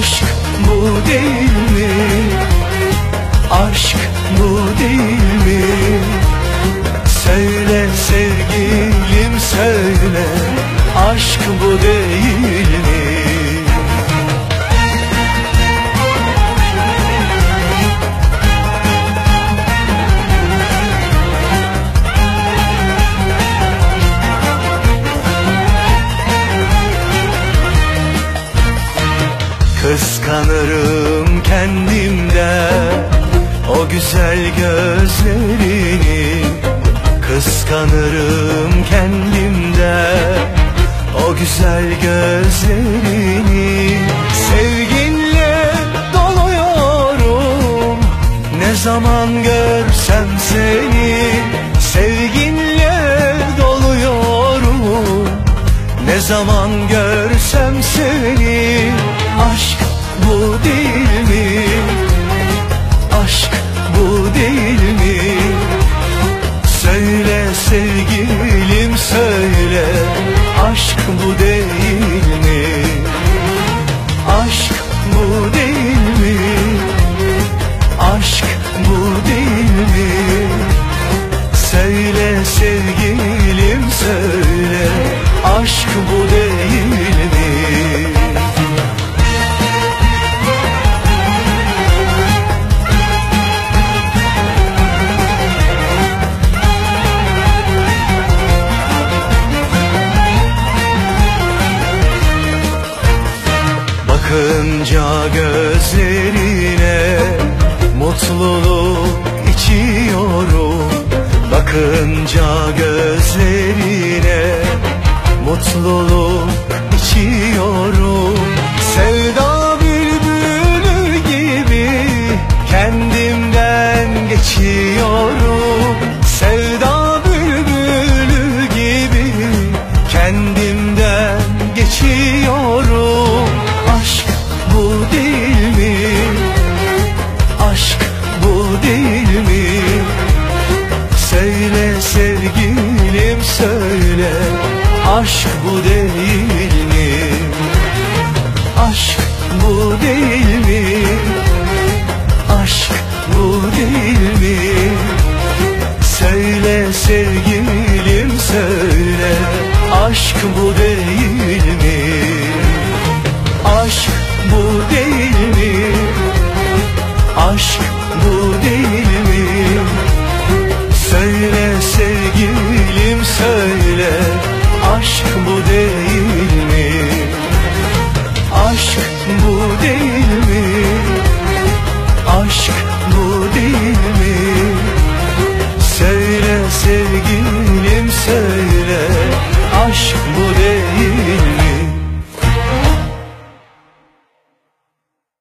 Aşk bu değil mi? Aşk bu değil mi? Söyle sevgilim söyle, aşk bu değil mi? Kıskanırım kendimden o güzel gözlerini, kıskanırım kendimden o güzel gözlerini. Sevginle doluyorum ne zaman görsem seni, sevginle doluyorum ne zaman görsem seni. Aşk bu değil mi? Aşk bu değil mi? Söyle sevgilim söyle, aşk bu değil mi? Aşk bu değil mi? Aşk bu değil mi? Söyle sevgilim söyle, aşk bu değil mi? Bakınca gözlerine mutluluk içiyorum, bakınca gözlerine mutluluk içiyorum. Sevda bülbülü gibi kendimden geçiyorum, sevda bülbülü gibi kendimden geçiyorum. Aşk bu değil mi? Aşk bu değil mi? Söyle sevgilim söyle, aşk bu değil mi? Aşk bu değil mi? Aşk bu değil mi? Söyle sevgilim söyle, aşk bu değil mi? Aşk bu değil mi? Aşk bu değil mi? Söyle sevgilim söyle, aşk bu değil mi? Aşk bu değil